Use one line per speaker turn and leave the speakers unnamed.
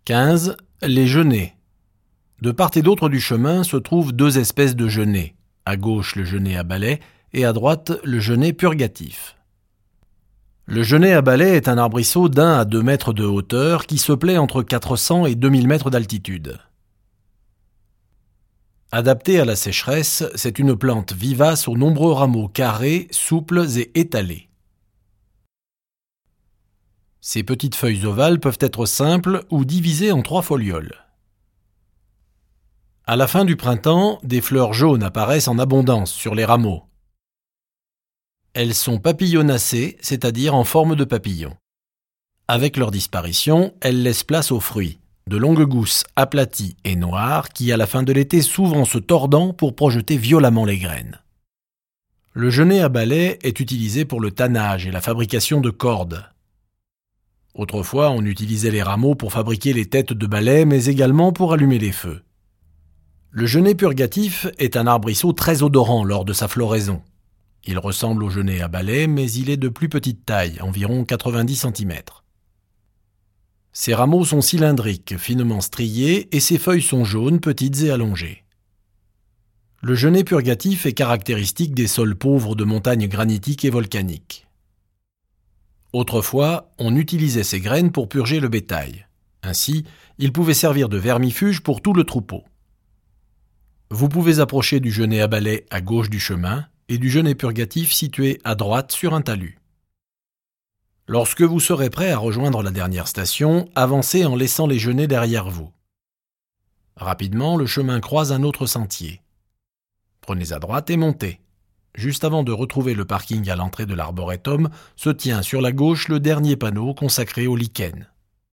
15. Les genêts. De part et d'autre du chemin se trouvent deux espèces de genêts. À gauche, le genêt à balai et à droite, le genêt purgatif. Le genêt à balai est un arbrisseau d'1 à 2 mètres de hauteur qui se plaît entre 400 et 2000 mètres d'altitude. Adapté à la sécheresse, c'est une plante vivace aux nombreux rameaux carrés, souples et étalés. Ses petites feuilles ovales peuvent être simples ou divisées en 3 folioles. À la fin du printemps, des fleurs jaunes apparaissent en abondance sur les rameaux. Elles sont papillonacées, c'est-à-dire en forme de papillon. Avec leur disparition, elles laissent place aux fruits, de longues gousses aplaties et noires qui, à la fin de l'été, s'ouvrent en se tordant pour projeter violemment les graines. Le genêt à balai est utilisé pour le tannage et la fabrication de cordes. Autrefois, on utilisait les rameaux pour fabriquer les têtes de balai, mais également pour allumer les feux. Le genêt purgatif est un arbrisseau très odorant lors de sa floraison. Il ressemble au genêt à balai, mais il est de plus petite taille, environ 90 cm. Ses rameaux sont cylindriques, finement striés, et ses feuilles sont jaunes, petites et allongées. Le genêt purgatif est caractéristique des sols pauvres de montagnes granitiques et volcaniques. Autrefois, on utilisait ses graines pour purger le bétail. Ainsi, il pouvait servir de vermifuge pour tout le troupeau. Vous pouvez approcher du genêt à balai à gauche du chemin et du genêt purgatif situé à droite sur un talus. Lorsque vous serez prêt à rejoindre la dernière station, avancez en laissant les genêts derrière vous. Rapidement, le chemin croise un autre sentier. Prenez à droite et montez. Juste avant de retrouver le parking à l'entrée de l'arboretum, se tient sur la gauche le dernier panneau consacré au lichen.